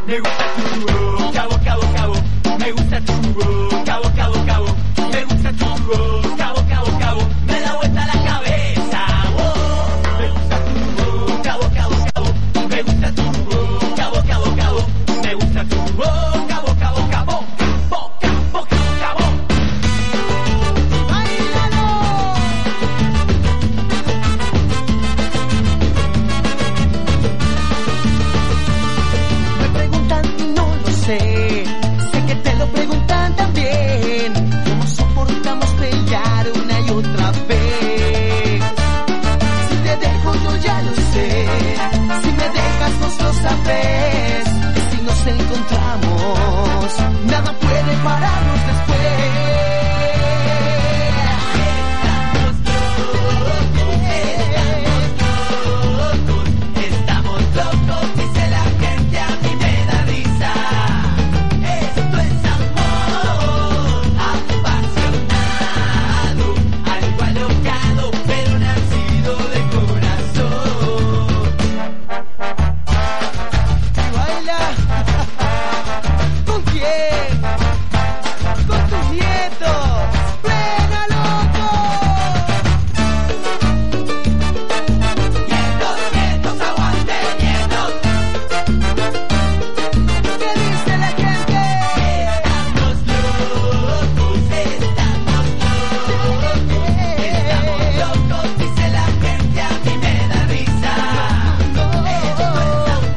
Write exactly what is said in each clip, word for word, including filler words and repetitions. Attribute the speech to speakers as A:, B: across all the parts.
A: me gusta tu boca, boca, boca, boca. Me gusta tu boca, boca, boca, boca. Me gusta tu boca, boca, boca, boca. Me da vuelta la cabeza, oh. Me gusta tu boca, boca, boca, boca. Me gusta tu boca, boca, boca, boca. Me gusta tu boca, boca, boca, boca. Boca, boca, boca, boca.
B: Me preguntan y no lo sé. Sé que te lo preguntan también. ¿Cómo soportamos pelear una y otra vez? Si te dejo yo ya lo sé. Si me dejas vos lo sabés. Que si nos encontramos nada puede pararnos después.
A: Estamos locos, dice la gente, a mí me da risa. Esto es amor, apasionado, algo alocado, pero nacido de corazón.
B: Y baila. ¿Con quién? Con tus nietos. ¡Plena, loco!
A: Nietos, nietos, aguante, nietos.
B: ¿Qué dice la gente?
A: Estamos locos, estamos locos. Estamos locos, dice la gente, a mí me da risa. Esto es amor,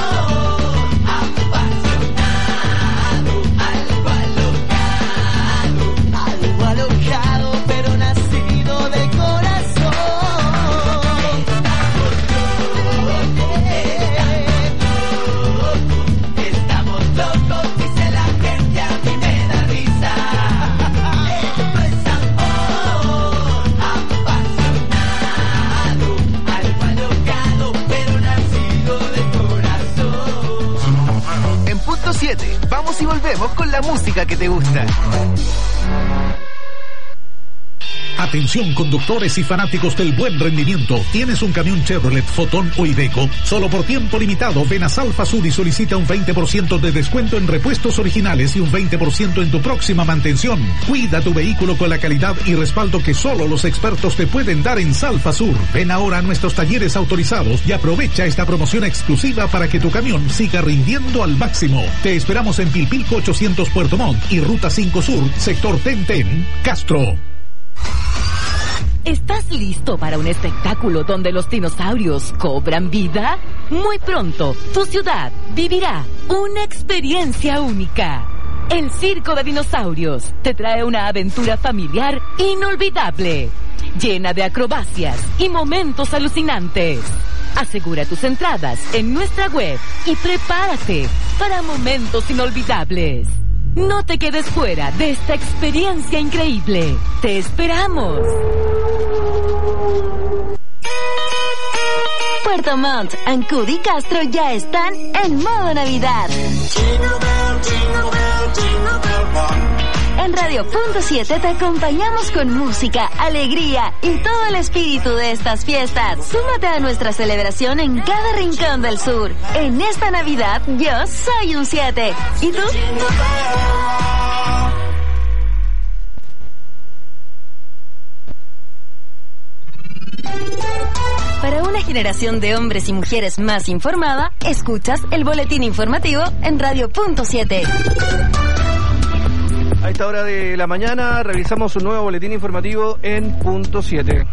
A: apasionado, algo alocado.
B: Algo alocado, pero nacido de corazón.
A: Estamos locos, dice la gente, a mí me da risa. Esto es amor, apasionado, algo alocado, pero nacido de corazón.
C: En punto siete, vamos y volvemos con la música que te gusta.
D: Atención conductores y fanáticos del buen rendimiento. ¿Tienes un camión Chevrolet, Fotón o Iveco? Solo por tiempo limitado, ven a Salfa Sur y solicita un veinte por ciento de descuento en repuestos originales y un veinte por ciento en tu próxima mantención. Cuida tu vehículo con la calidad y respaldo que solo los expertos te pueden dar en Salfa Sur. Ven ahora a nuestros talleres autorizados y aprovecha esta promoción exclusiva para que tu camión siga rindiendo al máximo. Te esperamos en Pilpilco ochocientos Puerto Montt y Ruta cinco Sur, sector Tenten, Castro.
E: ¿Estás listo para un espectáculo donde los dinosaurios cobran vida? Muy pronto, tu ciudad vivirá una experiencia única. El Circo de Dinosaurios te trae una aventura familiar inolvidable, llena de acrobacias y momentos alucinantes. Asegura tus entradas en nuestra web y prepárate para momentos inolvidables. No te quedes fuera de esta experiencia increíble. ¡Te esperamos!
F: Puerto Montt, Ancud y Castro ya están en modo Navidad. En Radio Punto siete te acompañamos con música, alegría y todo el espíritu de estas fiestas. Súmate a nuestra celebración en cada rincón del sur. En esta Navidad yo soy un siete. ¿Y tú? Para una generación de hombres y mujeres más informada, escuchas el boletín informativo en Radio Punto siete.
G: A esta hora de la mañana realizamos un nuevo boletín informativo en Punto siete.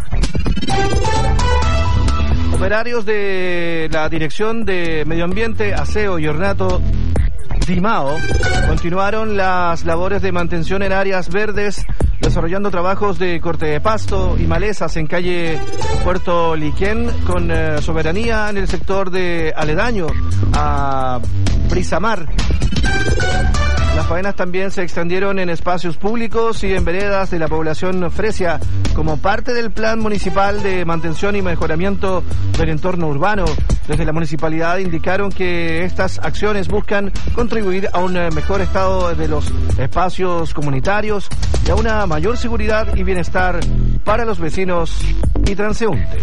G: Operarios de la Dirección de Medio Ambiente, Aseo y Ornato Dimao continuaron las labores de mantención en áreas verdes, desarrollando trabajos de corte de pasto y malezas en calle Puerto Liquén con eh, soberanía en el sector de aledaño a Brisamar. Las faenas también se extendieron en espacios públicos y en veredas de la población fresia como parte del plan municipal de mantención y mejoramiento del entorno urbano. Desde la municipalidad indicaron que estas acciones buscan contribuir a un mejor estado de los espacios comunitarios y a una mayor seguridad y bienestar para los vecinos y transeúntes.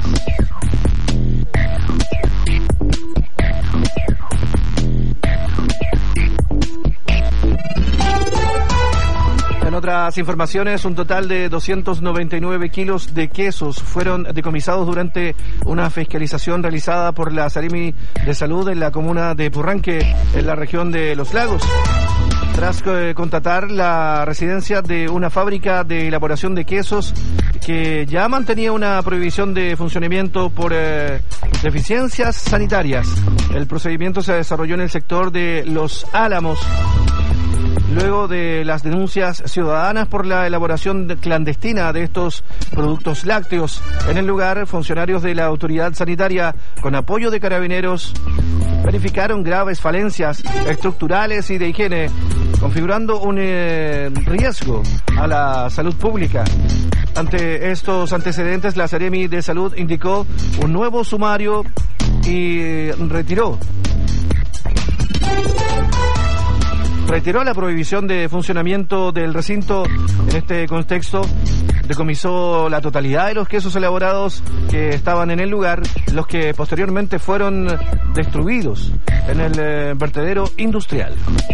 G: otras informaciones, un total de doscientos noventa y nueve kilos de quesos fueron decomisados durante una fiscalización realizada por la Seremi de Salud en la comuna de Purranque, en la región de Los Lagos. Tras eh, constatar la residencia de una fábrica de elaboración de quesos que ya mantenía una prohibición de funcionamiento por eh, deficiencias sanitarias. El procedimiento se desarrolló en el sector de Los Álamos, luego de las denuncias ciudadanas por la elaboración de, clandestina de estos productos lácteos. En el lugar, funcionarios de la autoridad sanitaria, con apoyo de carabineros, verificaron graves falencias estructurales y de higiene, configurando un eh, riesgo a la salud pública. Ante estos antecedentes, la Seremi de Salud indicó un nuevo sumario y retiró Retiró la prohibición de funcionamiento del recinto. En este contexto, decomisó la totalidad de los quesos elaborados que estaban en el lugar, los que posteriormente fueron destruidos en el eh, vertedero industrial.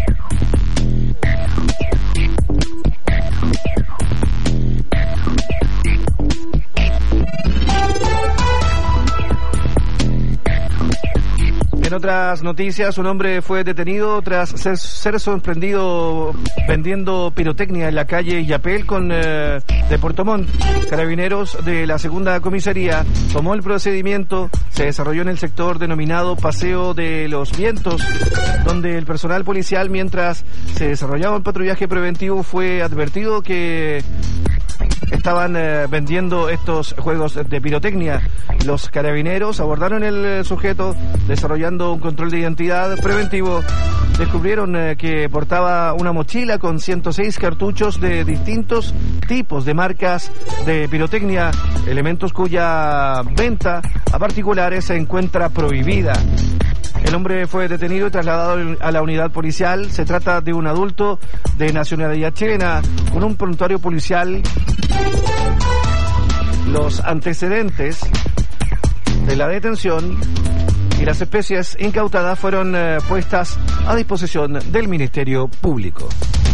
G: En otras noticias, un hombre fue detenido tras ser, ser sorprendido vendiendo pirotecnia en la calle Yapel con eh, de Puerto Montt. Carabineros de la segunda comisaría tomó el procedimiento. Se desarrolló en el sector denominado Paseo de los Vientos, donde el personal policial, mientras se desarrollaba el patrullaje preventivo, fue advertido que estaban eh, vendiendo estos juegos de pirotecnia. Los carabineros abordaron el sujeto, desarrollando un control de identidad preventivo. Descubrieron eh, que portaba una mochila con ciento seis cartuchos de distintos tipos de marcas de pirotecnia, elementos cuya venta a particulares se encuentra prohibida. El hombre fue detenido y trasladado a la unidad policial. Se trata de un adulto de nacionalidad chilena con un prontuario policial. Los antecedentes de la detención y las especies incautadas fueron eh, puestas a disposición del Ministerio Público.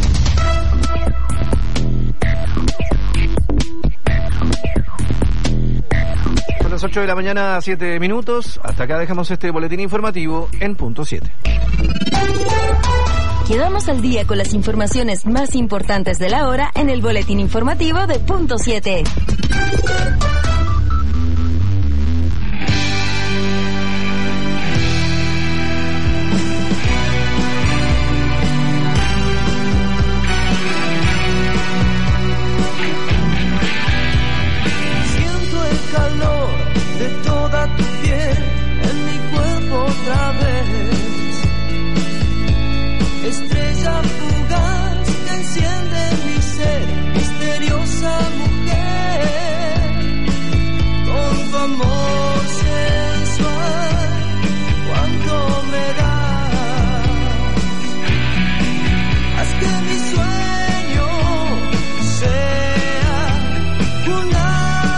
G: Son las ocho de la mañana, siete minutos. Hasta acá dejamos este boletín informativo en punto siete.
F: Quedamos al día con las informaciones más importantes de la hora en el boletín informativo de punto siete.
B: Calor de toda tu piel en mi cuerpo otra vez. Estrella fugaz que enciende mi ser, misteriosa mujer, con tu amor sensual, cuánto me das. Haz que mi sueño sea una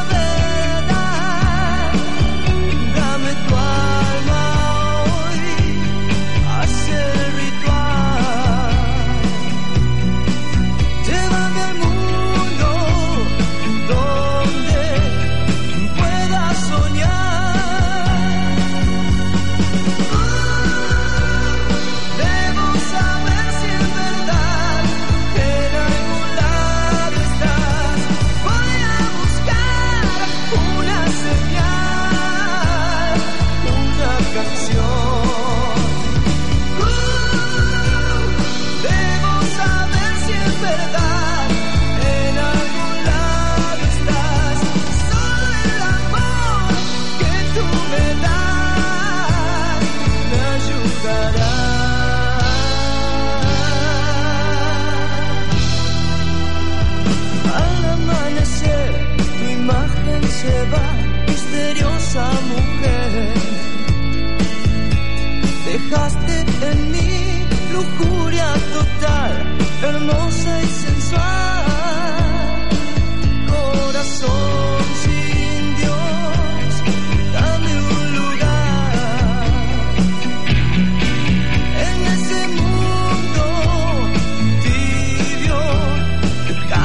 B: se va, misteriosa mujer. Dejaste en mí lujuria total, hermosa y sensual. Corazón sin Dios, dame un lugar en ese mundo tibio.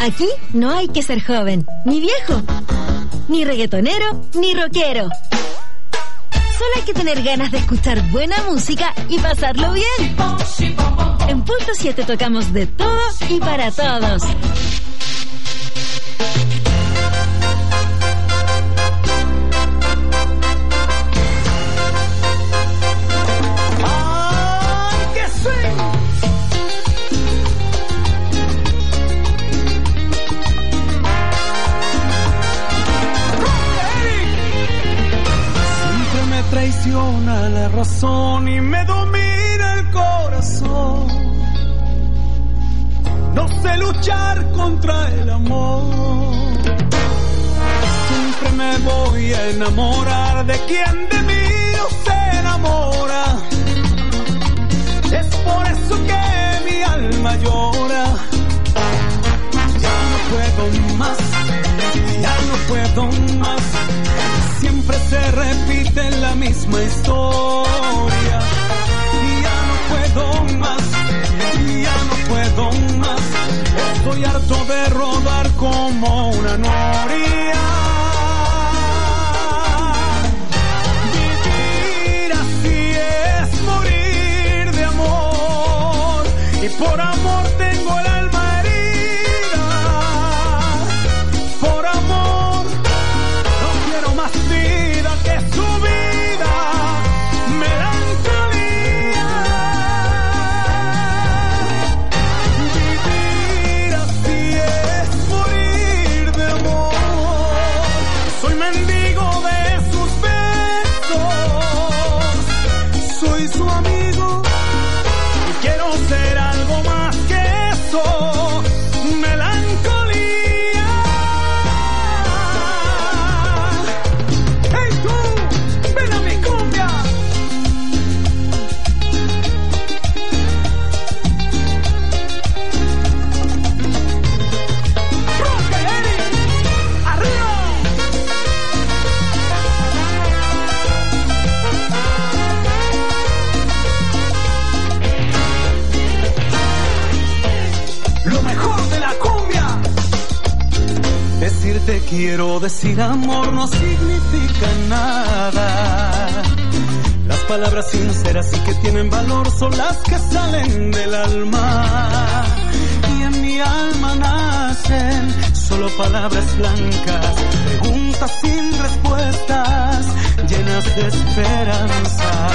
F: Aquí no hay que ser joven, ni viejo, ni reggaetonero, ni rockero. Solo hay que tener ganas de escuchar buena música y pasarlo bien. En Punto siete tocamos de todo y para todos.
H: Traiciona la razón y me domina el corazón. No sé luchar contra el amor. Siempre me voy a enamorar de quien de mí no se enamora. Es por eso que mi alma llora. Ya no puedo más, ya no puedo más. Siempre se repite la misma historia. Y ya no puedo más, y ya no puedo más. Estoy harto de rodar como una noria. Vivir así es morir de amor. Y por amor tengo el alma herida. Por amor no quiero más vida que su vida, melancolía. Vivir así es morir de amor. Soy mendigo de sus besos, soy su amigo y quiero ser algo más que eso, melancolía. Decirte quiero, decir amor no significa nada. Las palabras sinceras y que tienen valor son las que salen del alma. Y en mi alma nacen solo palabras blancas, preguntas sin respuestas, llenas de esperanza.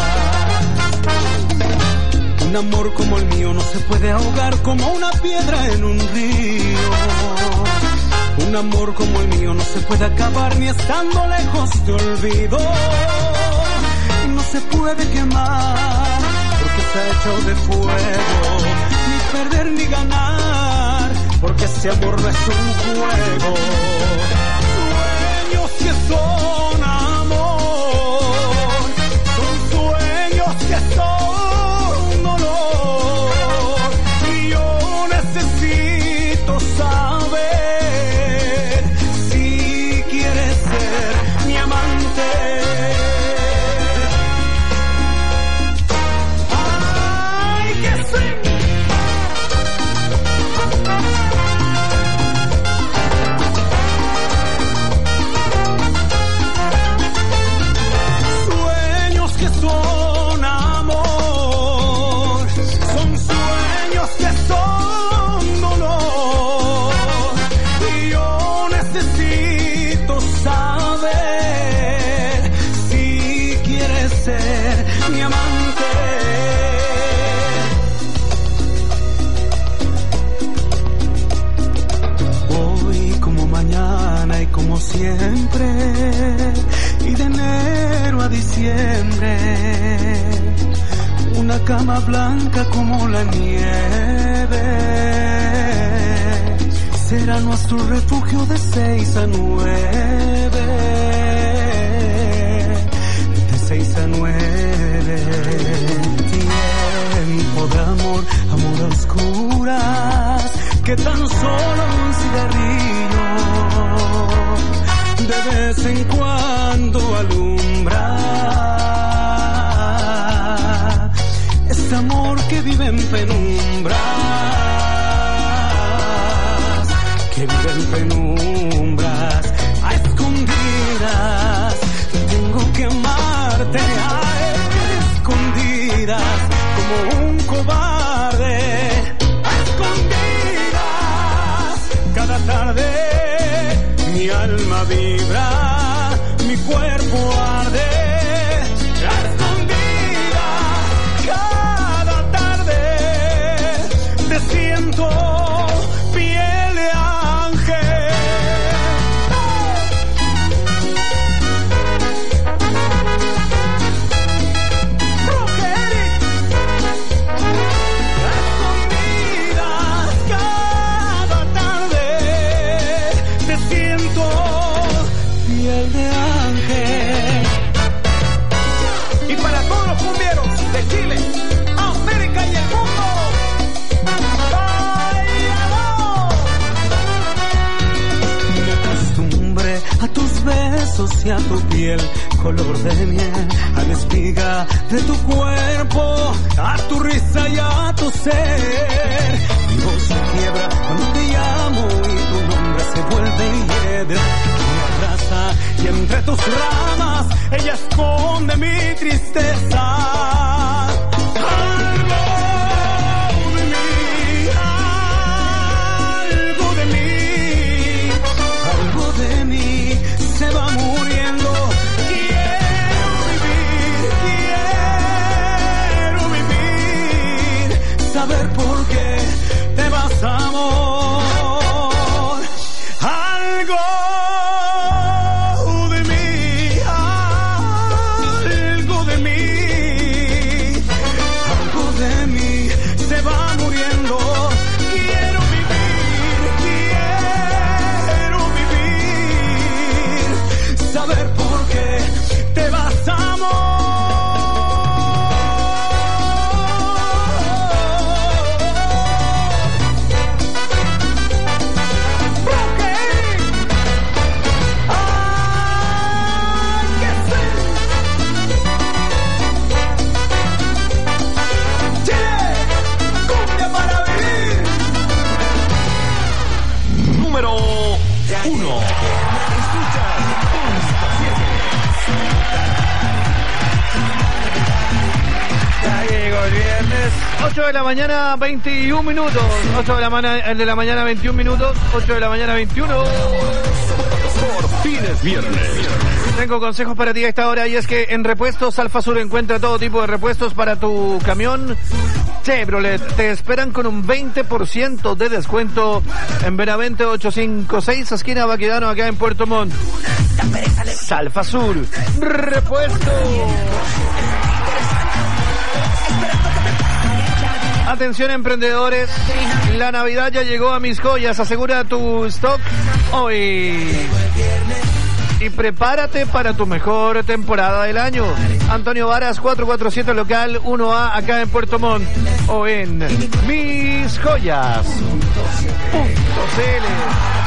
H: Un amor como el mío no se puede ahogar como una piedra en un río. Un amor como el mío no se puede acabar ni estando lejos te olvido. No se puede quemar porque está hecho de fuego. Ni perder ni ganar porque ese amor no es un juego. Sueños que son amor, son sueños que son dolor. Y yo necesito saber mi amante. Ay, que sí. Sueños que son amor, son sueños que son dolor. Y yo necesito saber ser mi amante. Hoy como mañana y como siempre, y de enero a diciembre, una cama blanca como la nieve será nuestro refugio de seis a nueve. Seis a nueve, tiempo de amor, amor a oscuras, que tan solo un cigarrillo de vez en cuando alumbra. Este amor que vive en penumbras, siento piel de ángel. Escondidas cada tarde te siento piel de ángel. Y para todos los cumbieros de Chile, América y el mundo, ¡báilalo! Me acostumbré a tus besos y a tu piel, color de miel, a la espiga de tu cuerpo, a tu risa y a tu ser. Mi voz se quiebra cuando te llamo y tu nombre se vuelve hiedra. Me abraza y entre tus ramas ella esconde mi tristeza. Algo de mí, algo de mí, algo de mí se va muriendo. Quiero vivir, quiero vivir, saber por qué te vas, amor. Algo de mí, algo de mí, algo de mí se va muriendo. Quiero vivir, quiero vivir, saber por qué te vas, amor.
G: Número uno. Ya llegó el viernes. ocho de la mañana, veintiún minutos. ocho de la mañana, el de la mañana, veintiún minutos. ocho de la mañana, veintiuno.
I: Por fin es viernes.
G: Tengo consejos para ti a esta hora y es que en Repuestos Alfa Sur encuentra todo tipo de repuestos para tu camión Chevrolet. Te esperan con un veinte por ciento de descuento en Benavente ochocientos cincuenta y seis, esquina Baquedano, acá en Puerto Montt. Alfa Sur, repuesto. Atención emprendedores, la Navidad ya llegó a Mis Joyas. Asegura tu stock hoy y prepárate para tu mejor temporada del año. Antonio Varas, cuatrocientos cuarenta y siete local uno A, acá en Puerto Montt, o en mis joyas punto c l.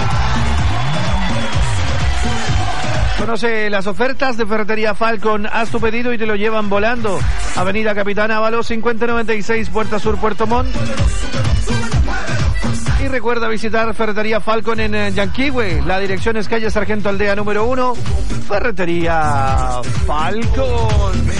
G: Conoce las ofertas de Ferretería Falcon. Haz tu pedido y te lo llevan volando. Avenida Capitán Ábalos, cincuenta noventa y seis, Puerta Sur, Puerto Montt. Y recuerda visitar Ferretería Falcon en Yanquihue. La dirección es calle Sargento Aldea número uno. Ferretería Falcon.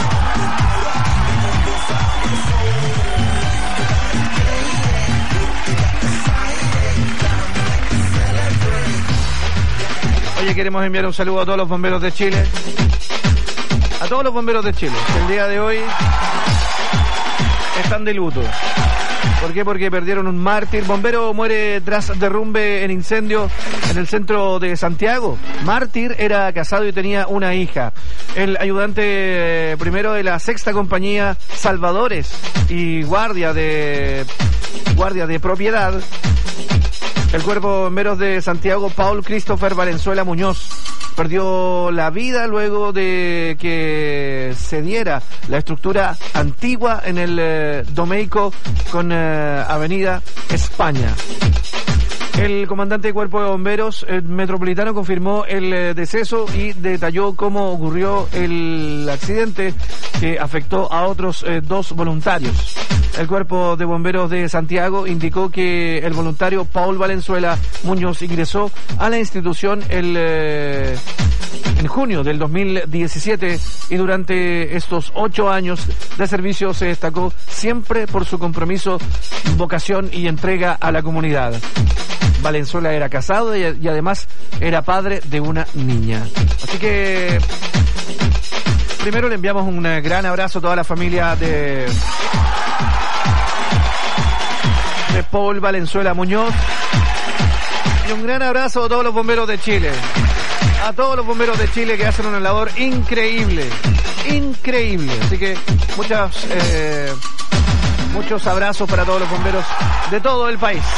G: Oye, queremos enviar un saludo a todos los bomberos de Chile. A todos los bomberos de Chile, que el día de hoy están de luto. ¿Por qué? Porque perdieron un mártir. Bombero muere tras derrumbe en incendio en el centro de Santiago. Mártir era casado y tenía una hija. El ayudante eh, primero de la sexta compañía Salvadores y guardia de guardia de propiedad. El cuerpo de bomberos de Santiago, Paul Christopher Valenzuela Muñoz, perdió la vida luego de que se diera la estructura antigua en el eh, Domeico con eh, Avenida España. El comandante de Cuerpo de Bomberos eh, Metropolitano confirmó el eh, deceso y detalló cómo ocurrió el accidente que afectó a otros eh, dos voluntarios. El Cuerpo de Bomberos de Santiago indicó que el voluntario Paul Valenzuela Muñoz ingresó a la institución el eh, en junio del dos mil diecisiete y durante estos ocho años de servicio se destacó siempre por su compromiso, vocación y entrega a la comunidad. Valenzuela era casado y, y además era padre de una niña. Así que primero le enviamos un gran abrazo a toda la familia de, de Paul Valenzuela Muñoz. Y un gran abrazo a todos los bomberos de Chile. A todos los bomberos de Chile que hacen una labor increíble. Increíble. Así que muchas, eh, muchos abrazos para todos los bomberos de todo el país.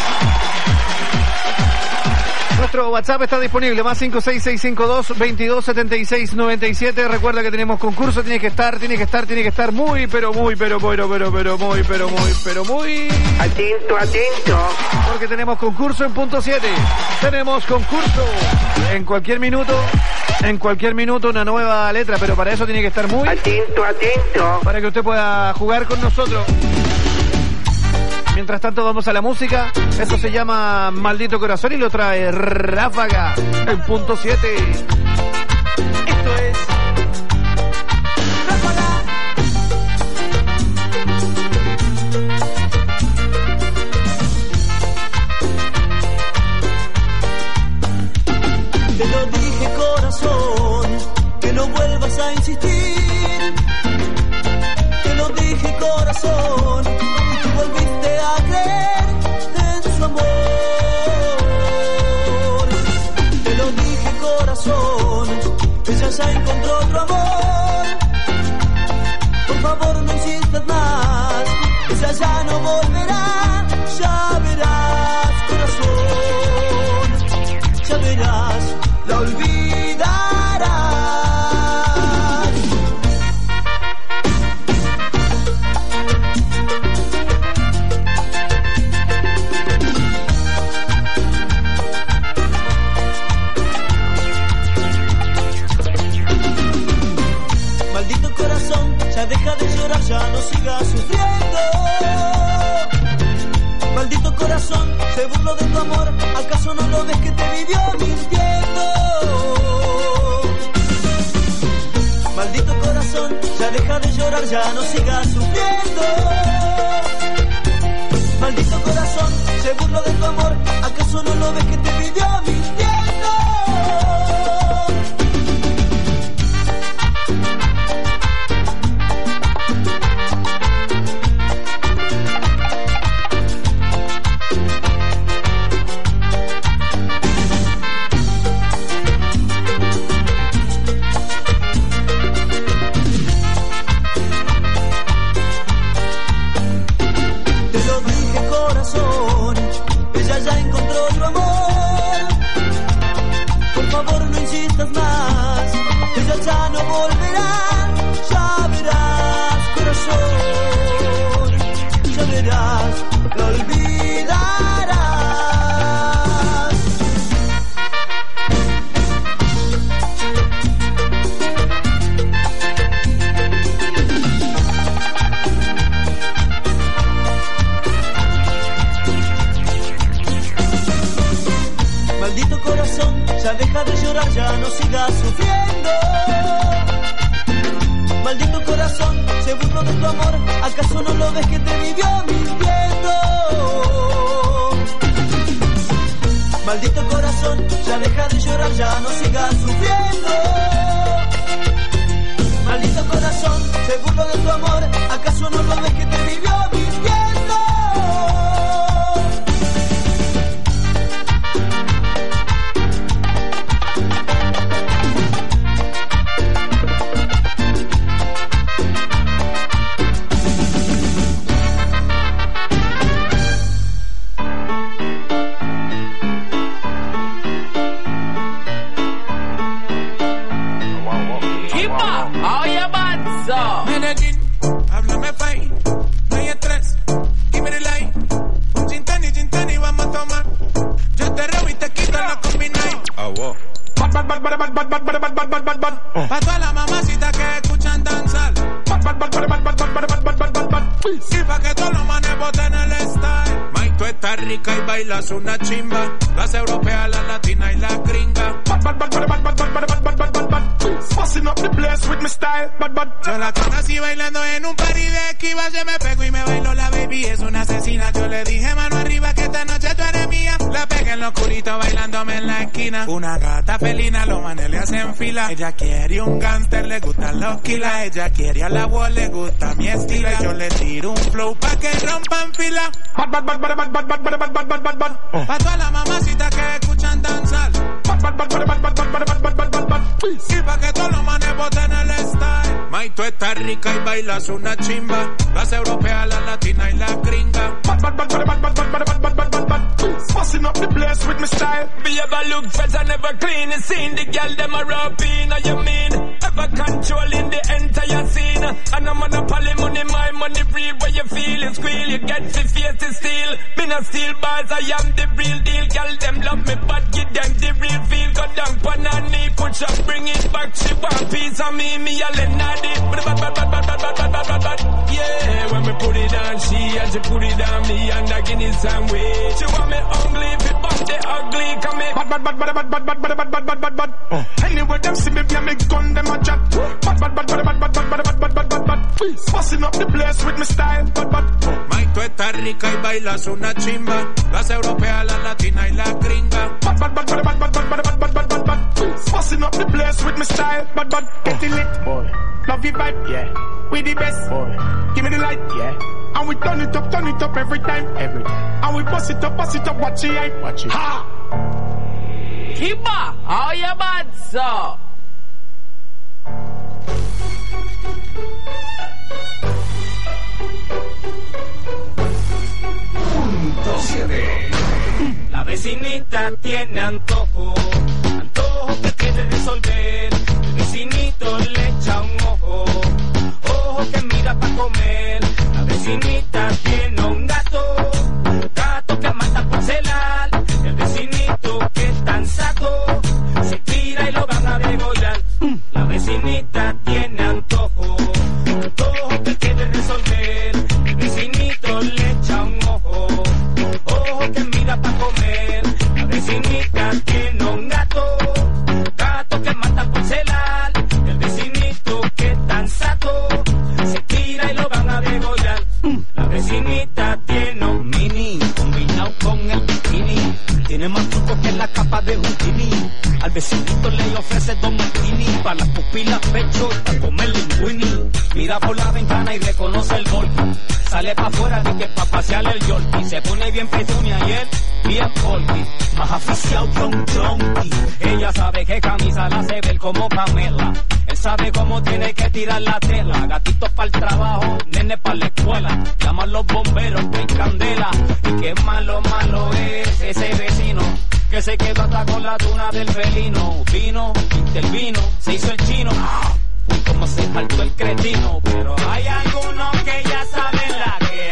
G: Nuestro WhatsApp está disponible, más cinco seis seis cinco dos, veintidós setenta y seis noventa y siete. Recuerda que tenemos concurso, tiene que estar, tiene que estar, tiene que estar muy, pero muy, pero, pero, pero, pero, muy, pero, muy, pero, muy...
J: Atento, atento.
G: Porque tenemos concurso en punto siete. Tenemos concurso en cualquier minuto, en cualquier minuto una nueva letra, pero para eso tiene que estar muy...
J: Atento, atento.
G: Para que usted pueda jugar con nosotros. Mientras tanto vamos a la música. Esto se llama Maldito Corazón y lo trae Ráfaga en punto siete.
B: Esto es Ráfaga.
K: Te lo dije, corazón, que no vuelvas a insistir. Te lo dije, corazón, y tú volviste a creer en su amor. Te lo dije, corazón, ella ya encontró otro amor. Por favor, no insistas más, ella ya no volverá. Ya verás, corazón, ya verás, la olvidarás. Maldito corazón, ya deja de llorar, ya no sigas sufriendo. Maldito corazón, se burló de tu amor, ¿acaso no lo ves que te vivió mintiendo? Maldito corazón, ya deja de llorar, ya no sigas sufriendo. Maldito corazón, se burló de tu amor, ¿acaso no lo ves que te vivió mintiendo? Ya no volverá, ya verás, corazón, ya verás, lo olvidarás. Maldito corazón, ya deja de llorar, ya no sigas sufriendo. Maldito corazón, se burló de tu amor, ¿acaso no lo ves que te vivió mintiendo? Maldito corazón, ya deja de llorar, ya no sigas sufriendo. Maldito corazón, se burló de tu amor, ¿acaso no lo ves que te vivió mintiendo?
L: Medellín, háblame fine, no hay estrés, give me the light. Un gin tonic, gin tonic, vamos a tomar. Yo te robo y te quito la combinai.
I: Ah, wow.
L: Bad, bad, bad, bad, bad, bad, bad, bad, bad, bad, bad, bad.
I: Oh.
L: Pa' todas las mamacitas que escuchan danzar. Bad, bad, bad, bad, bad, bad, bad, bad, bad, bad, bad, bad. Y pa' que todos los manes boten el style. Mike, tú estás rica y bailas una chimba. Las europeas, las latinas y las gringas. Bad, bad, bad, bad, bad, bad, bad, bad, bad, bad, bad, bad. Busting up the place with my style, bad, bad. Yo la conocí bailando en un party de Esquiva. Yo me pego y me bailo la baby, es una asesina. Yo le dije mano arriba que esta noche tú eres mía. La pegué en en lo oscurito bailándome en la esquina. Una gata felina, los manes le hacen fila. Ella quiere un gánster, le gustan los kilas. Ella quiere a la voz, le gusta mi estilo. Yo le tiro un flow pa' que rompan fila. Bad, bad, bad, bad, bad, bad, bad, bad, bad, bad, bad, bad. Oh. Pa' todas las mamacitas que escuchan danzar. Bad, bad, bad, bad, bad, bad, bad, bad, bad, bad, bad, bad. Y pa' que todos los manes boten el style. May, tú estás rica y bailas una chimba. Las europeas, las latinas y las gringas. Bad, bad, bad, bad, bad, bad, bad, bad, bad, bad, bad, bad. Busting up the place with my style.
A: Me ever look fresh and never clean. You seen the girl them a rapping, you mean? Ever controlling the entire scene. And I'm on a poly money, my money free. Where you feel it squeal, you get the face to steal. Me not steal bars, I am the real deal. Girl them love me, but give them the real feel. Go down pan her knee, push up, bring it back. She want piece of me, me a lenadi. Bad, bad, bad, bad, bad, bad, bad, bad, bad, bad. Yeah, when me put it on she and she put it on me and I give it some way. She want me ugly, if it bump the ugly, come in. Bad, bad, bad, bad, bad, bad, bad, bad, bad, bad, bad, bad. Oh. Anyway, them see me, me me gun, them a chat. Bad, bad, bad, bad, bad, bad, bad, bad, bad, bad, bad, bad. Busting up the place with my style, bad, bad. Oh. May, tú estás rica y bailas una chimba. Las europeas, las latinas y las gringas. Bad, bad, bad, bad, bad, bad, bad, bad, bad, bad, bad, bad. Busting up the place with my style, bad, bad. Get it lit, boy. Love your vibe, yeah. We the best, boy. Give me the light, yeah. And we turn it up, turn it up every time, every time. And we bust it up, bust it up, watch it, hype, watch it. Ha! Kiba, how you bad, sir? Punto siete. La vecinita tiene antojo, antojo que quiere resolver. El vecinito le echa un ojo, ojo que mira pa' comer. La vecinita tiene un gato, gato que mata por celar. El vecinito que es tan saco, se tira y lo van a degollar. La vecinita tiene antojo, antojo que quiere resolver. El vecinito le echa un ojo, ojo que mira pa' comer. La vecinita tiene un gato, gato que mata por celar. El vecinito que es tan saco, se tira y lo van a degollar. La vecinita tiene un mini, combinado con el bikini. Tiene más trucos que la capa de Houdini. Al vecinito le ofrece dos martini, para las pupilas pecho y para comer linguini. Mira por la ventana y reconoce el golpe. Sale pa' afuera de que pa' pasear el yorkie. Se pone bien petunia y él bien porky. Más aficiado que un junkie. Ella sabe que camisa la hace ver como Pamela. Él sabe cómo tiene que tirar la tela. Gatitos para el trabajo, nene para la escuela. Llaman los bomberos, que hay candela. Y qué malo, malo es ese vecino que se quedó hasta con la tuna del felino. Vino, intervino, se hizo el chino. Uy, cómo se saltó el cretino. Pero hay algunos que ya saben la que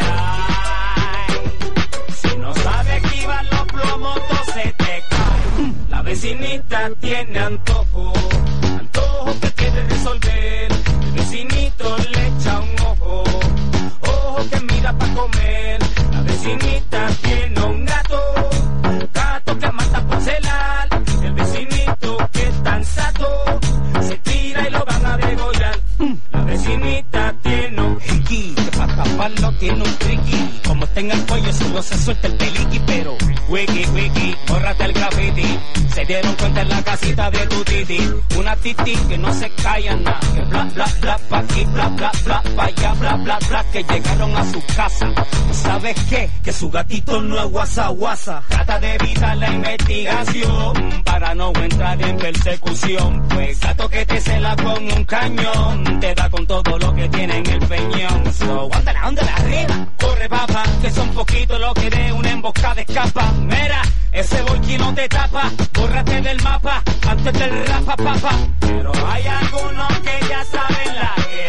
A: hay. Si no sabes esquivar los plomos, todo se te cae. La vecinita tiene antojo, antojo que quiere resolver. El vecinito le echa un ojo, ojo que mira pa' comer. La vecinita tiene un gato, gato que mata por celar. El vecinito que es tan sato, se tira y lo van a degollar. La vecinita tiene un hiki, que pa' taparlo tiene un triqui. Como está en el cuello solo se suelta el peliqui. Pero wiki, wiki, bórrate el graffiti. Se dieron cuenta en la casita de tu titi. Una titi que no se calla nada. Que bla, bla, bla, pa' aquí, bla, bla, bla, pa' allá, bla, bla, bla. Que llegaron a su casa. ¿Sabes qué? Que su gatito no es guasa, guasa. Trata de evitar la investigación para no entrar en persecución. Pues gato que te cela con un cañón te da con todo lo que tiene en el peñón. So, ándale, ándale arriba. Corre, papá, que son poquitos los que de una emboscada escapa. Mira, ese volquín no te tapa. Bórrate del mapa antes del rapa, papá. Pero hay algunos que ya saben la que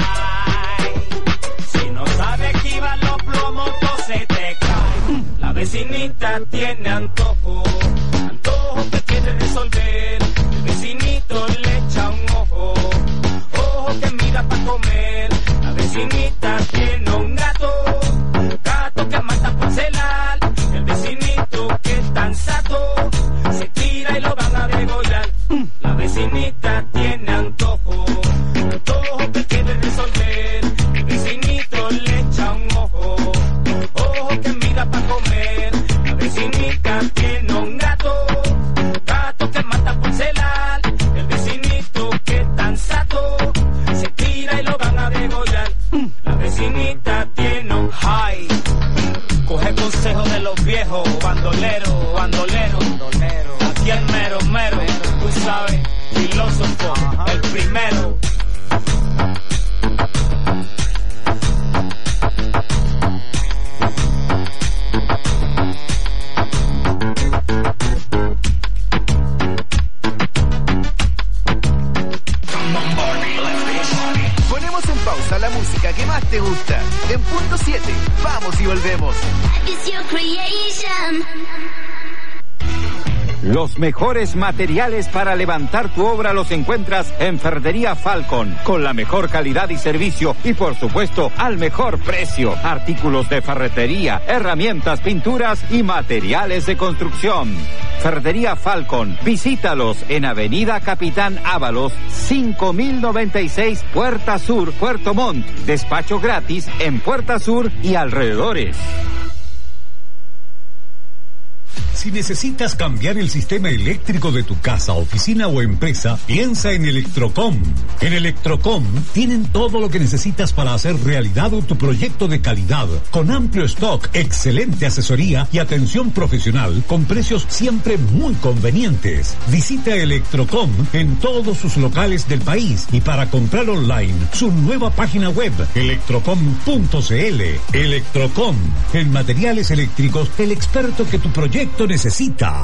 A: hay. Si no sabes esquivar los plomos, todo se te cae. La vecinita tiene antojo, antojo que quiere resolver. El vecinito le echa un ojo, ojo que mira pa' comer. La vecinita tiene un gato, gato que mata por celar. El vecinito que es tan sato, se tira y lo van a degollar. La vecinita tiene antojo, antojo que quiere resolver. El vecinito le echa un ojo, ojo que mira pa' comer. La vecinita tiene un viejo, bandolero, bandolero, bandolero. Aquí el mero, mero, tú sabes, filósofo, el primero.
C: Pausa la música que más te gusta. En punto siete, vamos y volvemos.
M: Los mejores materiales para levantar tu obra los encuentras en Ferretería Falcon, con la mejor calidad y servicio y por supuesto al mejor precio. Artículos de ferretería, herramientas, pinturas y materiales de construcción. Ferretería Falcon, visítalos en Avenida Capitán Ábalos, cinco mil noventa y seis, Puerta Sur, Puerto Montt. Despacho gratis en Puerta Sur y alrededores.
D: Si necesitas cambiar el sistema eléctrico de tu casa, oficina o empresa, piensa en Electrocom. En Electrocom tienen todo lo que necesitas para hacer realidad tu proyecto de calidad, con amplio stock, excelente asesoría y atención profesional, con precios siempre muy convenientes. Visita Electrocom en todos sus locales del país y para comprar online, su nueva página web, electrocom punto cl. Electrocom, en materiales eléctricos, el experto que tu proyecto necesita.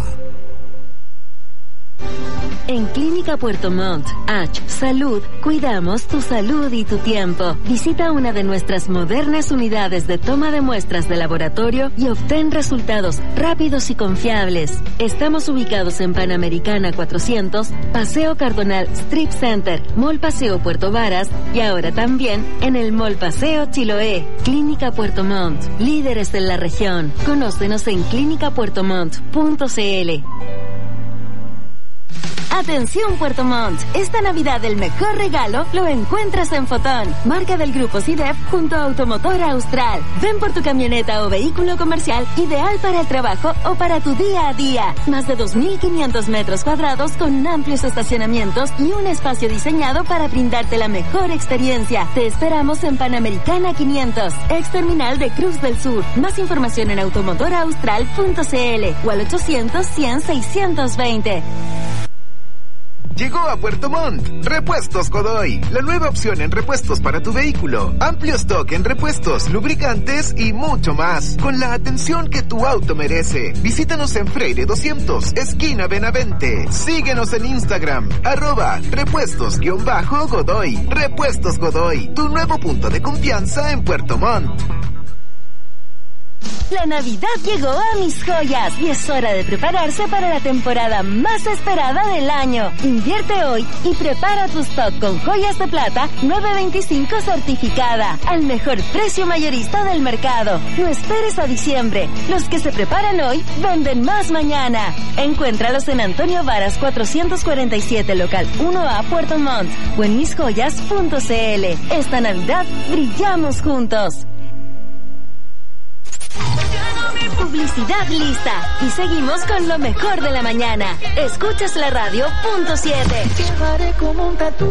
F: En Clínica Puerto Montt, H Salud, cuidamos tu salud y tu tiempo. Visita una de nuestras modernas unidades de toma de muestras de laboratorio y obtén resultados rápidos y confiables. Estamos ubicados en Panamericana cuatrocientos, Paseo Cardonal Strip Center, Mall Paseo Puerto Varas y ahora también en el Mall Paseo Chiloé. Clínica Puerto Montt, líderes en la región. Conócenos en clínica puerto montt punto cl. Atención Puerto Montt, esta Navidad el mejor regalo lo encuentras en Fotón, marca del grupo C I D E F junto a Automotor Austral. Ven por tu camioneta o vehículo comercial ideal para el trabajo o para tu día a día. Más de dos mil quinientos metros cuadrados con amplios estacionamientos y un espacio diseñado para brindarte la mejor experiencia. Te esperamos en Panamericana quinientos, ex terminal de Cruz del Sur. Más información en automotor austral punto cl o al ochocientos cien seiscientos veinte.
C: Llegó a Puerto Montt Repuestos Godoy, la nueva opción en repuestos para tu vehículo. Amplio stock en repuestos, lubricantes y mucho más, con la atención que tu auto merece. Visítanos en Freire doscientos, esquina Benavente. Síguenos en Instagram, arroba repuestos-godoy. Repuestos Godoy, tu nuevo punto de confianza en Puerto Montt.
F: La Navidad llegó a Mis Joyas y es hora de prepararse para la temporada más esperada del año. Invierte hoy y prepara tu stock con joyas de plata nueve veinticinco certificada al mejor precio mayorista del mercado. No esperes a diciembre. Los que se preparan hoy venden más mañana. Encuéntralos en Antonio Varas cuatrocientos cuarenta y siete, local uno A, Puerto Montt o en mis joyas punto cl. Esta Navidad brillamos juntos. Publicidad lista y seguimos con lo mejor de la mañana. Escuchas la radio punto siete.
B: Llevaré como un tatú.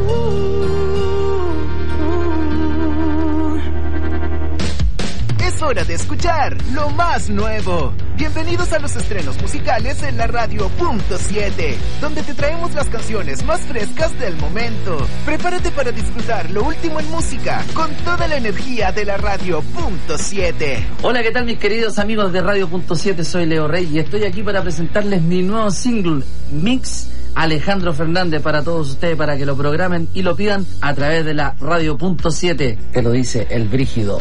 C: Es hora de escuchar lo más nuevo. Bienvenidos a los estrenos musicales en la radio punto siete, donde te traemos las canciones más frescas del momento. Prepárate para disfrutar lo último en música con toda la energía de la radio punto siete.
N: Hola, ¿qué tal mis queridos amigos de radio punto siete? Soy Leo Rey y estoy aquí para presentarles mi nuevo single, Mix Alejandro Fernández, para todos ustedes, para que lo programen y lo pidan a través de la radio punto siete. Te lo dice el Brígido.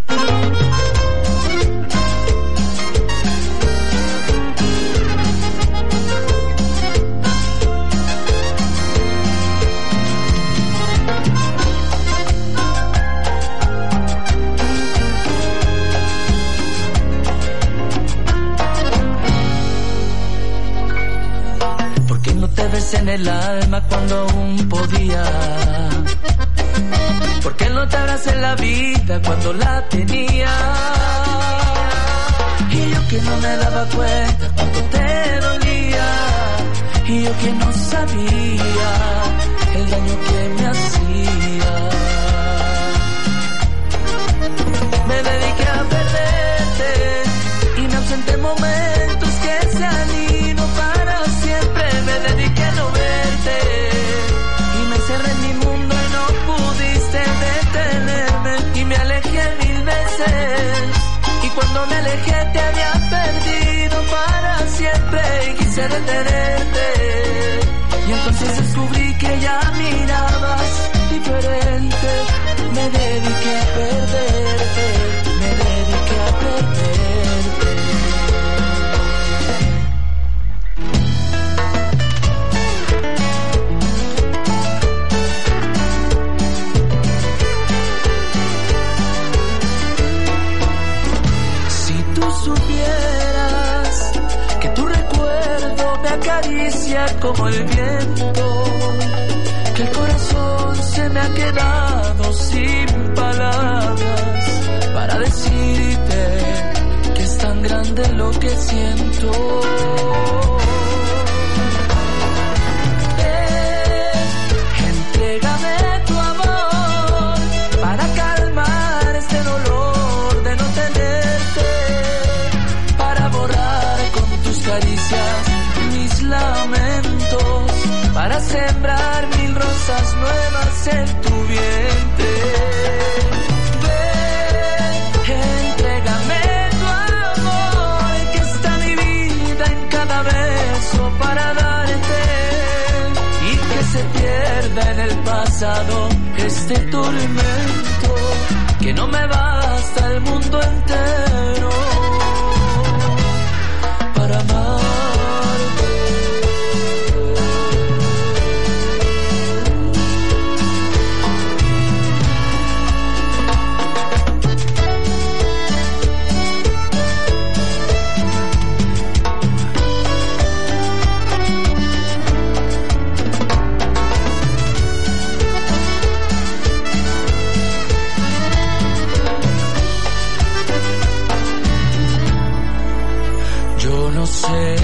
B: En el alma cuando aún podía. ¿Por qué no te abracé la vida cuando la tenía? Y yo que no me daba cuenta cuando te dolía. Y yo que no sabía el daño que me hacía. Me dediqué a perderte y me
K: presenté momentos que se han ido para siempre. Me dediqué a no verte y me encerré en mi mundo y no pudiste detenerme. Y me alejé mil veces y cuando me alejé te había perdido para siempre y quise detenerte. Y entonces descubrí que ya mirabas diferente. Me dediqué a perderte, me dediqué a perderte. Si tú supieras que tu recuerdo me acaricia como el viento, que el corazón se me ha quedado sin palabras para decirte que es tan grande lo que siento. Ven, entrégame tu amor para calmar este dolor de no tenerte, para borrar con tus caricias mis lamentos, para sembrar mil rosas nuevas en tu vientre. Ven, entrégame tu amor, que está mi vida en cada beso para darte, y que se pierda en el pasado este tormento, que no me basta el mundo entero para amar. No sé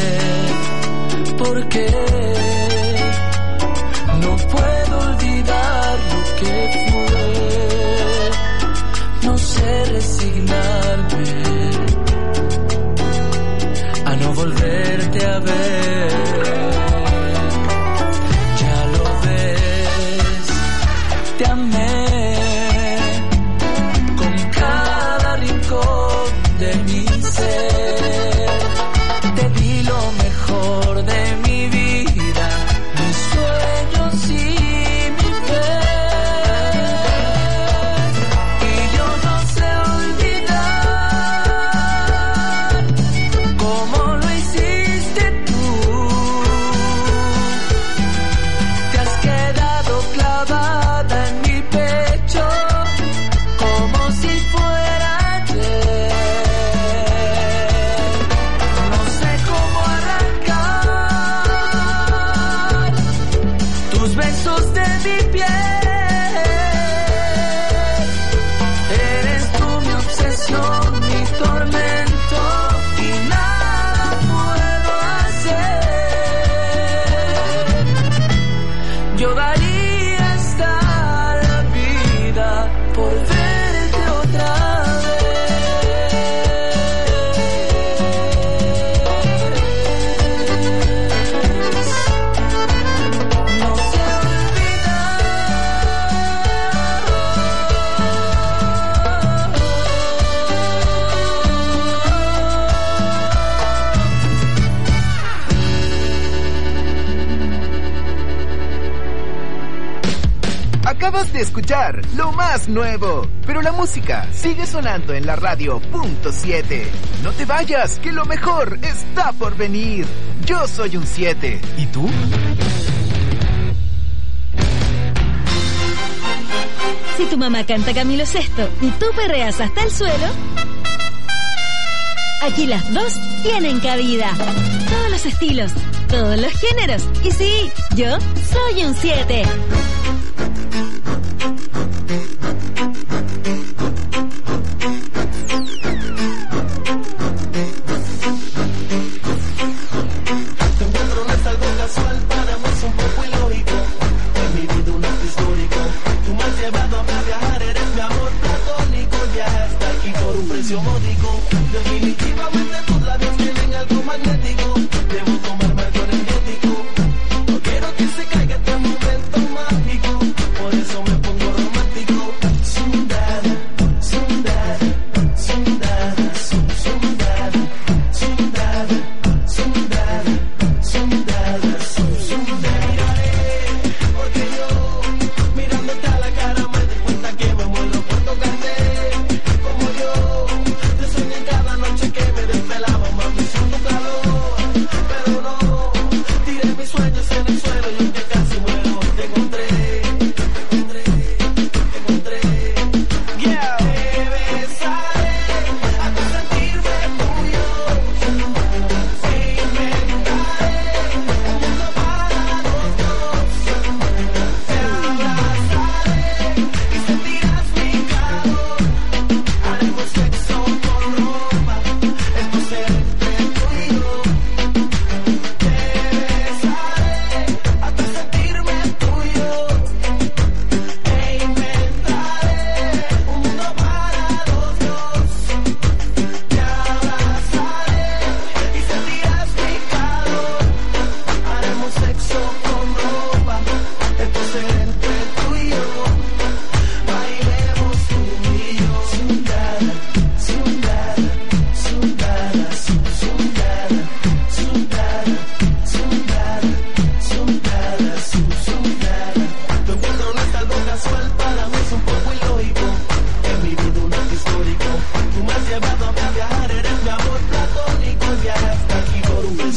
K: por qué no puedo olvidar lo que fue. No sé resignarme a no volverte a ver. Ya lo ves, te amé con cada rincón de mi ser. Te di lo mejor de mi vida, mis sueños y mi fe. Y yo no sé olvidar cómo lo hiciste tú. Te has quedado clavada en mi pecho como si fuera ayer. Besos de mi piel, eres tú mi obsesión, mi tormento, y nada puedo hacer. Yo daría hasta la vida por verte otra
C: Acabas de escuchar lo más nuevo, pero la música sigue sonando en la radio punto siete. No te vayas, que lo mejor está por venir. Yo soy un siete. ¿Y tú?
F: Si tu mamá canta Camilo Sesto y tú perreas hasta el suelo, aquí las dos tienen cabida. Todos los estilos, todos los géneros. Y sí, yo soy un siete.
K: precio módico, definitivamente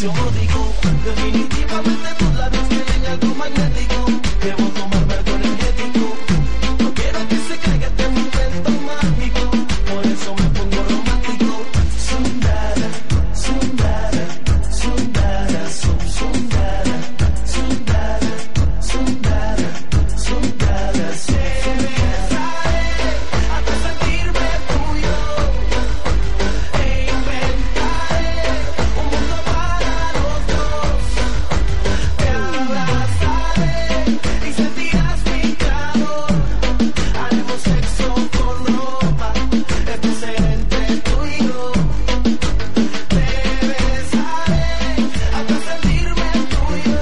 K: precio módico. Definitivamente tus labios tienen algo magnético. Debo tomarme algo energético. No quiero que se caiga este momento mágico. Por eso me pongo romántico. Sundara, sundara, sundara, sum, sundara, sundara, sundara, sundara, sundara. Hasta sentirme tuyo. E inventaré un mundo para los dos. Te abrazaré y sentirás mi calor. Haremos sexo con ropa. Esto será entre tú y yo. Te besaré hasta sentirme tuyo.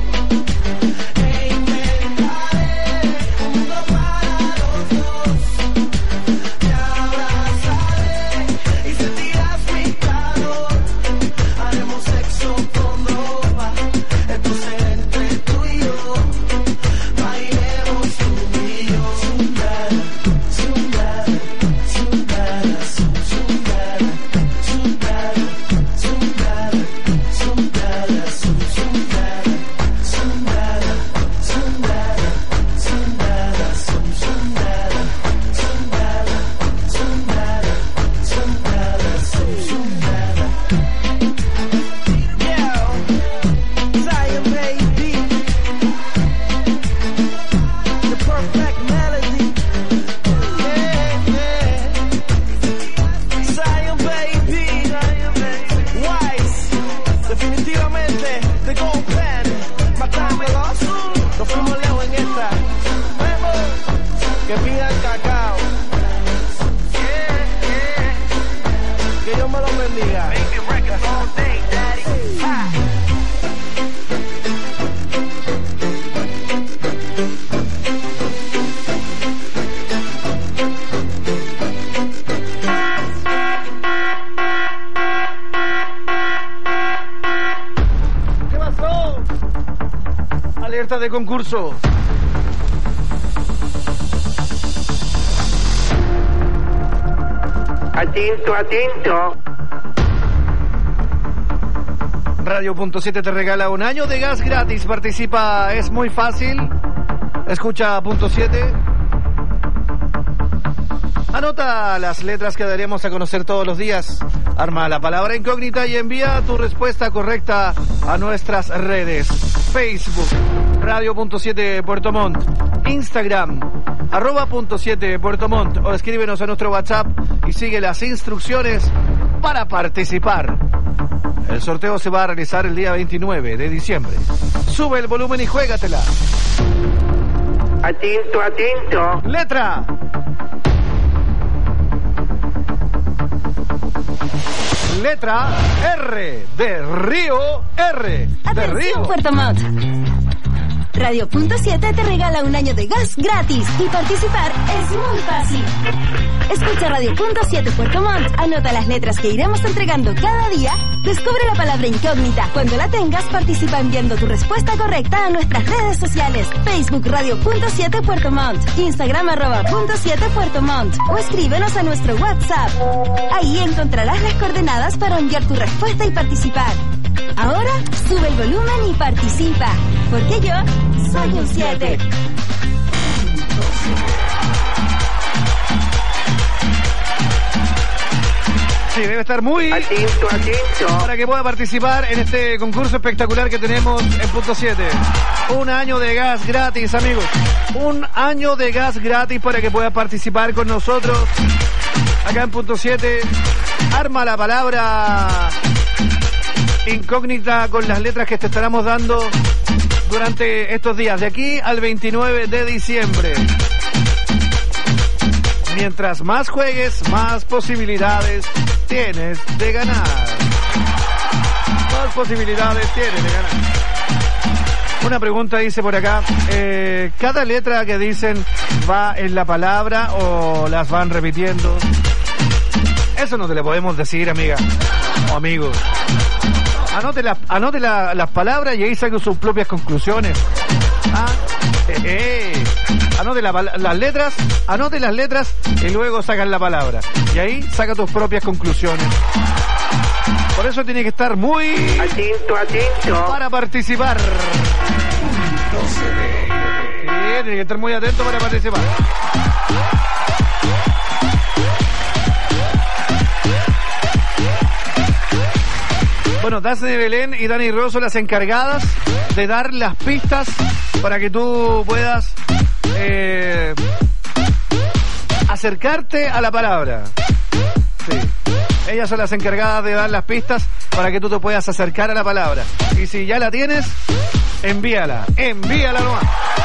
K: E inventaré un mundo para los dos. Te abrazaré y sentirás mi calor. Haremos sexo con ropa. Esto será entre tú y yo. Bailemos tú y yo. Sundara, sundara, sundara, sum, sundara, sundara, sundara, sundara, sum, sundara, sundara, sundara, sundara, sum, sundara, sundara, sundara, sundara, sum, sundara. Yo, Zion baby, the perfect melody. Yeah, yeah. Zion baby, Wise, definitivamente the gold pen, matámoslos. Nos fuimos lejos en esta. Vemos que pidan cacao. Yeah, yeah. Que Dios me los bendiga. Ah.
G: ¿Qué pasó? Alerta de concurso.
J: Atento, atento.
G: Radio punto siete te regala un año de gas gratis. Participa, es muy fácil. Escucha punto siete. Anota las letras que daremos a conocer todos los días. Arma la palabra incógnita y envía tu respuesta correcta a nuestras redes. Facebook, Radio punto siete Puerto Montt. Instagram, arroba punto siete Puerto Montt. O escríbenos a nuestro WhatsApp y sigue las instrucciones para participar. El sorteo se va a realizar el día veintinueve de diciembre. Sube el volumen y juégatela.
J: Atento, atento.
G: Letra. Letra R de Río, R de
F: Atención,
G: Río.
F: Puerto Montt. Radio punto siete te regala un año de gas gratis y participar es muy fácil. Escucha Radio punto siete Puerto Montt, anota las letras que iremos entregando cada día, descubre la palabra incógnita. Cuando la tengas, participa enviando tu respuesta correcta a nuestras redes sociales. Facebook Radio punto siete Puerto Montt, Instagram arroba punto siete Puerto Montt o escríbenos a nuestro WhatsApp. Ahí encontrarás las coordenadas para enviar tu respuesta y participar. Ahora sube el volumen y participa, porque yo soy un siete.
G: Sí, debe estar muy
J: atento, atento,
G: para que pueda participar en este concurso espectacular que tenemos en punto siete. Un año de gas gratis, amigos. Un año de gas gratis para que pueda participar con nosotros acá en punto siete. Arma la palabra incógnita con las letras que te estaremos dando durante estos días, de aquí al veintinueve de diciembre. Mientras más juegues, más posibilidades tienes de ganar. Más posibilidades tienes de ganar. Una pregunta dice por acá, eh, ¿cada letra que dicen va en la palabra o las van repitiendo? Eso no te lo podemos decir, amiga o amigo. Anote, la, anote la, las palabras y ahí saque sus propias conclusiones. ¿Ah? Eh, eh. Anote la, las letras, anote las letras y luego sacan la palabra. Y ahí saca tus propias conclusiones. Por eso tiene que estar muy
J: atento, atento
G: para participar. Sí, tiene que estar muy atento para participar. Bueno, Daphne Belén y Dani Ross son las encargadas de dar las pistas para que tú puedas eh, acercarte a la palabra. Sí. Ellas son las encargadas de dar las pistas para que tú te puedas acercar a la palabra. Y si ya la tienes, envíala, envíala nomás.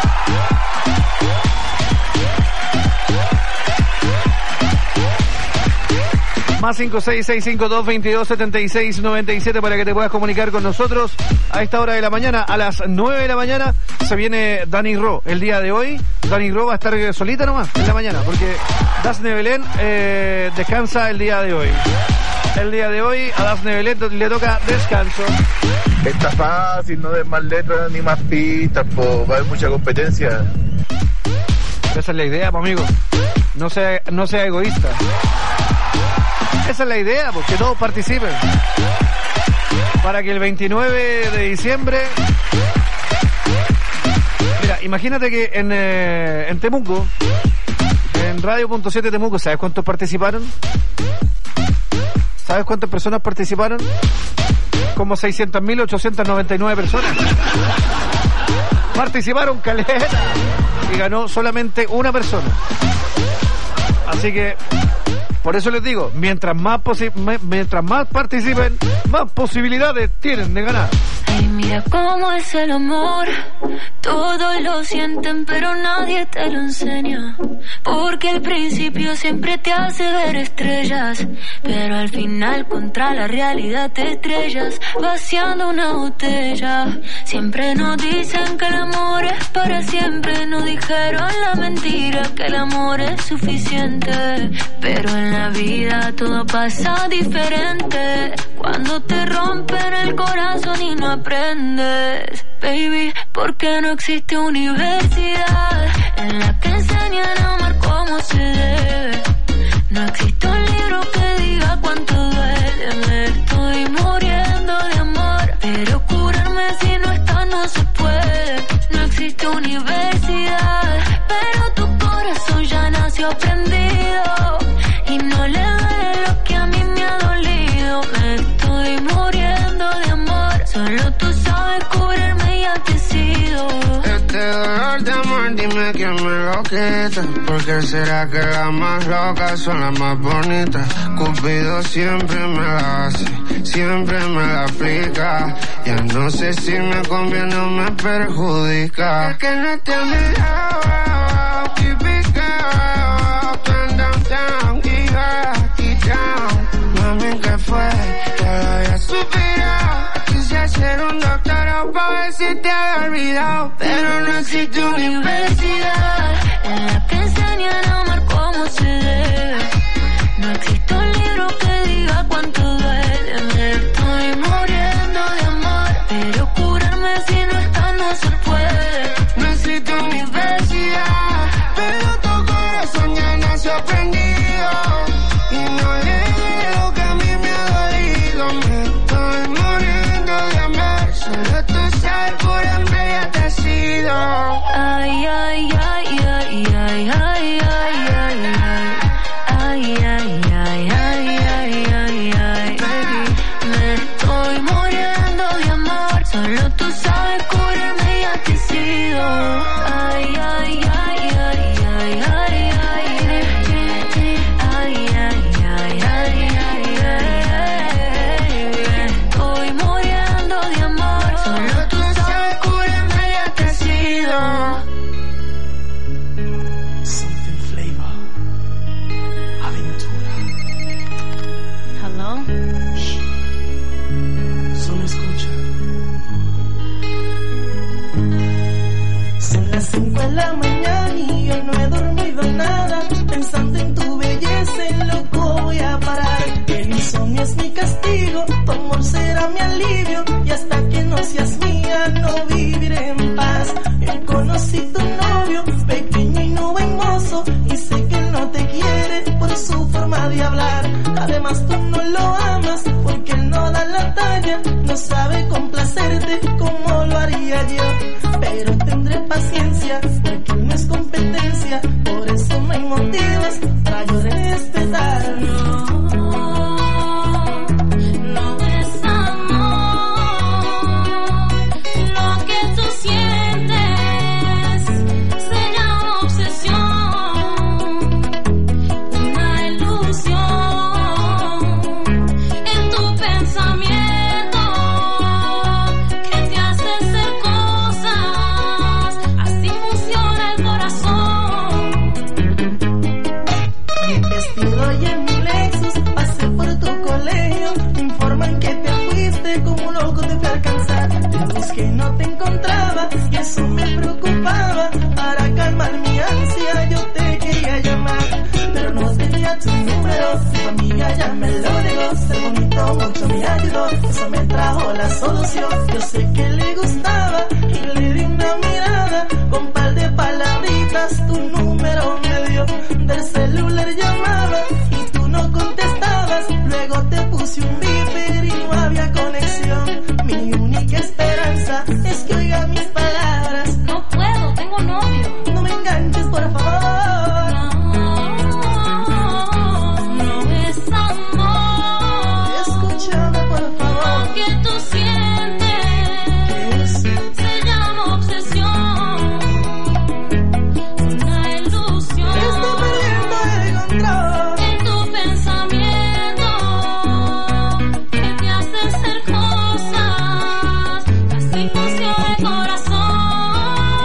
G: Más cinco seis seis cinco dos veintidós setenta y seis noventa y siete para que te puedas comunicar con nosotros a esta hora de la mañana. A las nueve de la mañana se viene Dani Ro. El día de hoy, Dani Ro va a estar solita nomás en la mañana, porque Daphne Belén eh, descansa el día de hoy. El día de hoy a Daphne Belén le toca descanso.
O: Está fácil, no des más letras ni más pistas, po, va a haber mucha competencia.
G: Esa es la idea, po, amigo. No sea, no sea egoísta. Esa es la idea, porque todos participen. Para que el veintinueve de diciembre... Mira, imagínate que en, eh, en Temuco, en Radio punto siete Temuco, ¿sabes cuántos participaron? ¿Sabes cuántas personas participaron? Como seiscientas mil ochocientas noventa y nueve personas. Participaron caleta y ganó solamente una persona. Así que... Por eso les digo, mientras más posi- mientras más participen, más posibilidades tienen de ganar.
P: Ay, mira cómo es el amor. Todos lo sienten, pero nadie te lo enseña. Porque al principio siempre te hace ver estrellas, pero al final contra la realidad te estrellas, vaciando una botella. Siempre nos dicen que el amor es para siempre. Nos dijeron la mentira, que el amor es suficiente. Pero en la vida todo pasa diferente. Cuando te rompen el corazón y no aprendes, baby, porque no existe universidad en la que enseñan a amar como se debe. No existe un libro que diga cuánto duele. Me estoy muriendo de amor, pero curarme si no está no se puede. No existe universidad, pero tu corazón ya nació aprendido y no le duele lo que a mí me ha dolido. Me estoy muriendo de amor, solo tú sabes cubrirme y ya te he sido.
Q: Este dolor de amor, dime quién me lo quita. Porque será que las más locas son las más bonitas. Cupido siempre me la hace, siempre me la aplica. Ya no sé si me conviene o me perjudica. Es que no te ha mirado, keep it girl, turn down, down, y down. Mami, ¿qué fue? Que lo había superado. Quise hacer un doctorado pa' ver si te había olvidado, pero no existe universidad
P: en la que enseñan a amar como se debe. No existe un libro que diga cuánto duele. Me estoy muriendo de amor, pero curarme si no está no se puede.
Q: No existe universidad, pero tu corazón ya nació aprendido y no es lo que a mí me ha dolido. Me estoy muriendo de amor, solo tú sabes curarme y ya te has sido.
P: Ay, ay, ay, ay, ay, ay, ay, ay, ay, ay, ay, ay, ay, ay, ay, ay, baby, me estoy muriendo de amor, solo tú sabes curarme y ya te he sido. Ay, ay, ay, ay, ay, ay, ay, ay, ay, ay, ay, ay, me estoy muriendo de amor, solo tú sabes curarme y ya te he sido.
H: Something flavor. Aventura.
R: Hello.
H: Solo escucha.
B: Son las cinco de la mañana y yo no he dormido nada. Pensando en tu belleza, en loco voy a parar. El insomnio es mi castigo, tu amor será mi alivio. Y hasta que no seas mía, no viviré en paz. Yo conocí tu novio, pequeño y no buen mozo, y sé que no te quiere por su forma de hablar. Además tú no lo amas porque él no batalla, no sabe complacerte como lo haría yo. Pero tendré paciencia, porque no es competencia, por eso no hay motivos para yo respetarlo. Que no te encontraba y eso me preocupaba. Para calmar mi ansia yo te quería llamar, pero no tenía tu número. Tu amiga ya me lo negó. Ser bonito mucho me ayudó, eso me trajo la solución. Yo sé que le gustaba y le di una mirada. Con par de palabritas tu número me dio. Del celular llamaba y tú no contestabas. Luego te puse un beeper y no había conexión. Mi única esperanza es que oiga mis palabras.
P: No puedo, tengo novio.
B: No me enganches, por favor.
P: No, no es amor.
B: Escúchame, por favor.
P: Lo que tú sientes,
B: ¿qué es?
P: Se llama obsesión. Una ilusión.
B: Estoy perdiendo el control.
P: En tu pensamiento que te hace ser cosas. Así funciona el corazón.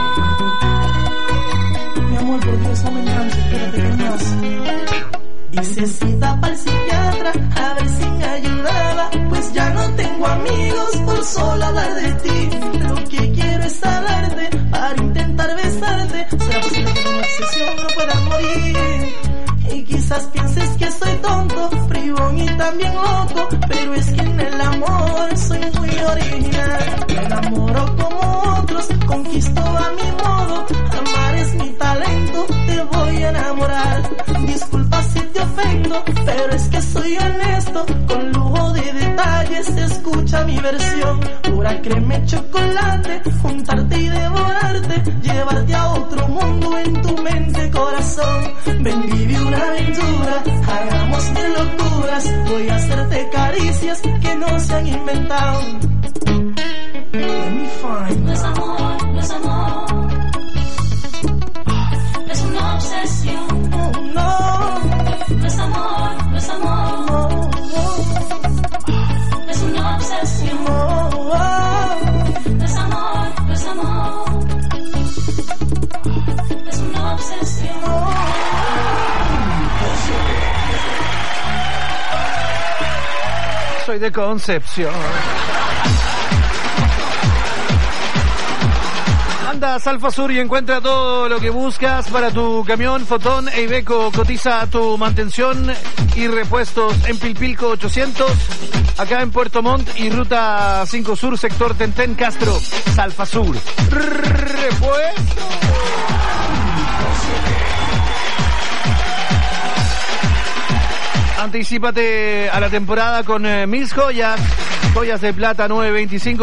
B: Mi amor, por Dios, no me enganches, espérate, ¿qué más? Hice cita para el psiquiatra a ver si me ayudaba, pues ya no tengo amigos por solo hablar de ti. Lo que quiero es hablarte para intentar besarte. Será posible que mi obsesión no pueda morir. Y quizás pienses que soy tonto, bribón y también loco, pero es que en el amor soy muy original. Me enamoro como otros, conquisto a mi modo. Amar es mi talento, te voy a enamorar. Disculpa si te ofendo, pero es que soy honesto. Con lujo de detalles, escucha mi versión. Pura crema y chocolate, juntarte y devorarte, llevarte a otro mundo en tu mente, corazón. Ven, vive una aventura, hagamos mil locuras. Voy a hacerte caricias que no se han inventado. Let me find.
P: No es amor, no es amor. Es una obsesión.
B: Oh, no.
P: No es amor, no es amor.
B: No, no.
P: Es una obsesión.
B: Oh, oh.
P: No es amor, no es amor. Es una obsesión.
G: Soy de Concepción. Anda a Salfa Sur y encuentra todo lo que buscas para tu camión. Fotón e Iveco cotiza tu mantención y repuestos en Pilpilco ochocientos, acá en Puerto Montt y Ruta cinco Sur, sector Tentén Castro. Salfa Sur. Repuesto. Anticípate a la temporada con eh, mis joyas. Joyas de plata nueve veinticinco.